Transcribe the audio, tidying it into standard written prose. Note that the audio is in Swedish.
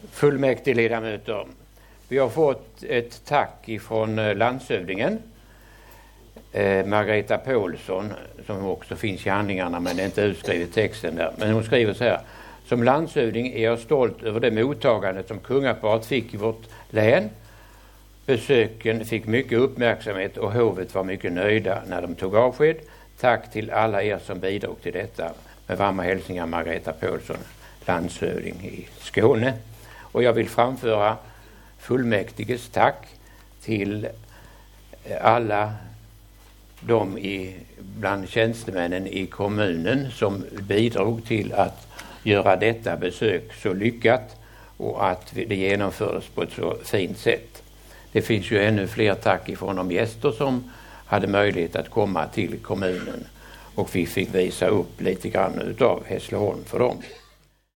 Fullmäktigeledamöter. Vi har fått ett tack ifrån landshövdingen Margareta Paulsson, som också finns i handlingarna, men det är inte utskrivet texten där. Men hon skriver så här: som landshövding är jag stolt över det mottagandet som kungaparet fick i vårt län. Besöken fick mycket uppmärksamhet och hovet var mycket nöjda när de tog avsked. Tack till alla er som bidrog till detta. Med varma hälsningar, Margareta Paulsson, landshövding i Skåne. Och jag vill framföra fullmäktiges tack till alla de bland tjänstemännen i kommunen som bidrog till att göra detta besök så lyckat och att det genomfördes på ett så fint sätt. Det finns ju ännu fler tack ifrån de gäster som hade möjlighet att komma till kommunen och vi fick visa upp lite grann utav Hässleholm för dem.